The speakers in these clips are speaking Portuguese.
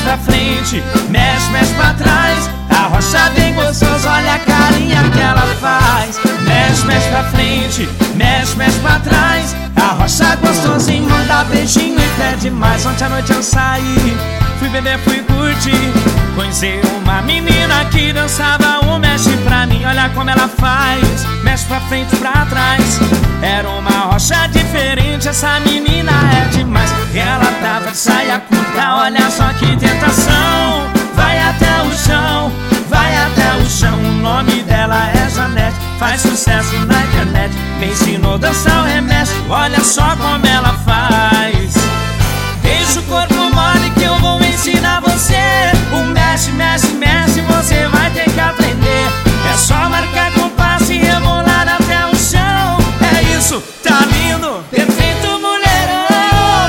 pra frente, mexe, mexe pra trás. A rocha bem gostosa, olha a carinha que ela faz. Mexe, mexe pra frente, mexe, mexe pra trás. A rocha gostosinha, manda beijinho e pede mais. Ontem à noite eu saí, fui beber, fui curtir. Conheci uma menina que dançava o mexe pra mim. Olha como ela faz, mexe pra frente e pra trás. Era uma rocha diferente, essa menina é demais. Ela tava de saia curta, olha só que tentação. Vai até o chão, vai até o chão. O nome dela é Janete, faz sucesso na internet. Me ensinou a dançar o remexe, olha só como ela faz. Deixa o corpo mole que eu vou ensinar você. O mexe, mexe, mexe, você vai ter que aprender. É só marcar compasso e rebolar até o chão. É isso, tá lindo, perfeito, mulherão.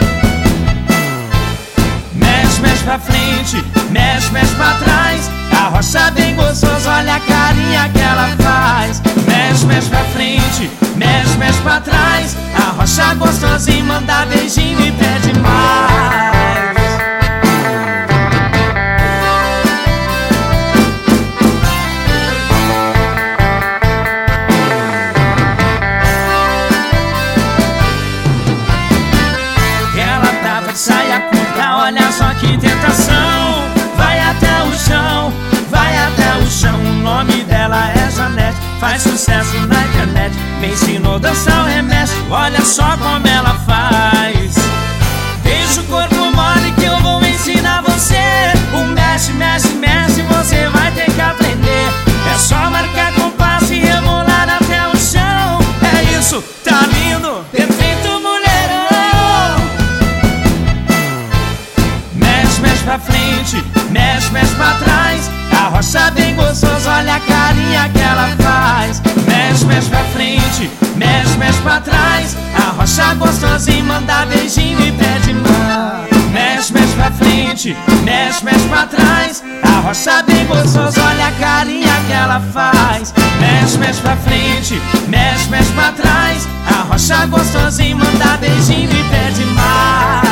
Mexe, mexe pra frente, mexe, mexe pra trás. A rocha bem gostosa, olha a carinha que ela faz. Mexe, mexe pra frente, mexe, mexe pra trás. A rocha gostosinha, manda beijinho e pede mais. Ela tava de saia curta, olha só que tentação. Vai até o chão, vai até o chão. O nome dela é Janete, faz sucesso na internet. Me ensinou a dançar o remexe, olha só como ela faz. Deixa o corpo mole que eu vou ensinar você. O mexe, mexe, mexe, você vai ter que aprender. É só marcar compasso e rebolar até o chão. É isso, tá lindo, perfeito, mulherão. Mexe, mexe pra frente, mexe, mexe pra trás. A rocha bem gostosa, olha a carinha que ela faz. Mexe, mexe pra frente, mexe, mexe pra trás. A rocha gostosinha, manda beijinho e pede mais. Mexe, mexe pra frente, mexe, mexe pra trás. A rocha bem gostosa, olha a carinha que ela faz. Mexe, mexe pra frente, mexe, mexe pra trás. A rocha gostosinha, manda beijinho e pede mais.